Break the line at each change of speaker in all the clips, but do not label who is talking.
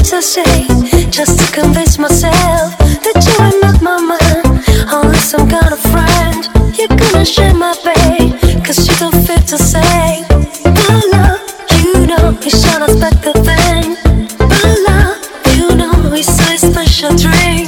words I say just to convince myself that you are not my man, only some kind of friend. You're gonna share my pain, cause you don't fit to say. But love, you know, it's unexpected thing. But love, you know, it's a special dream.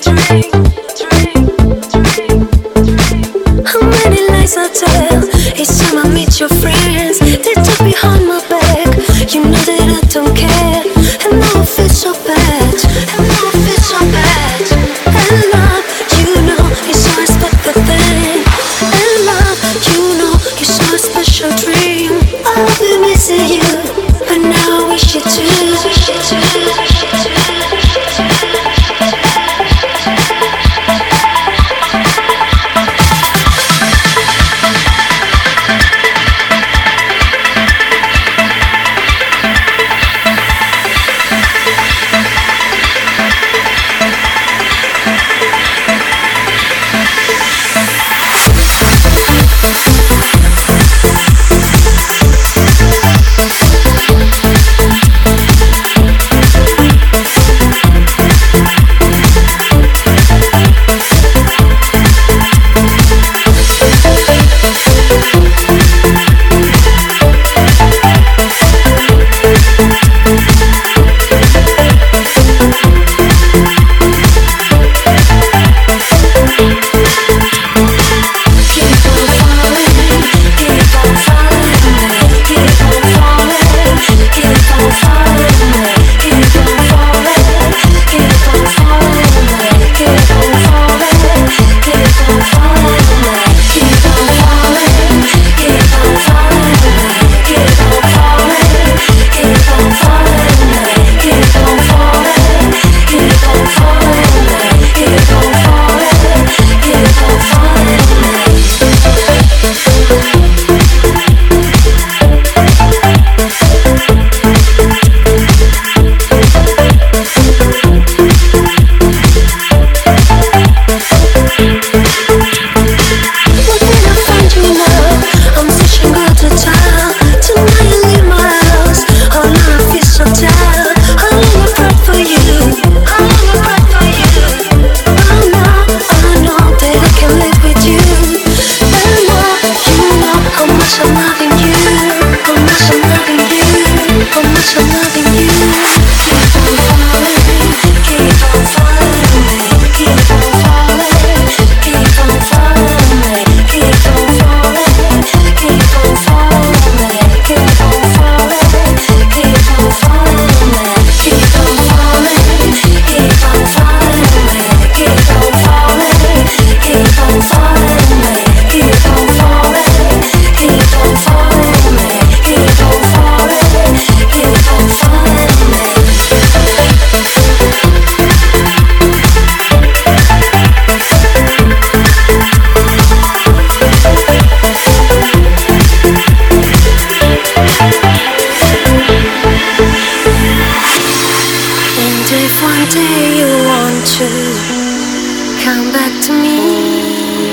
How many lies I tell each time I meet your friends? They talk behind my back, you know that I don't care. And now I feel so bad, and now I feel so bad. And love, you know, it's so expected thing. And love, you know, it's so a special dream. I've been missing you, but now I wish you too.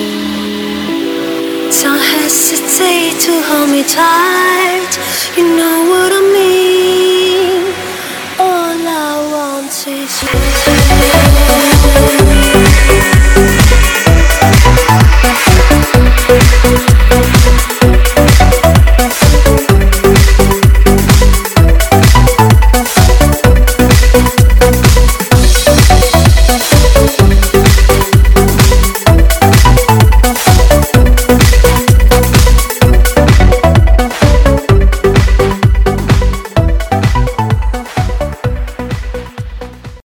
Don't hesitate to hold me tight. You know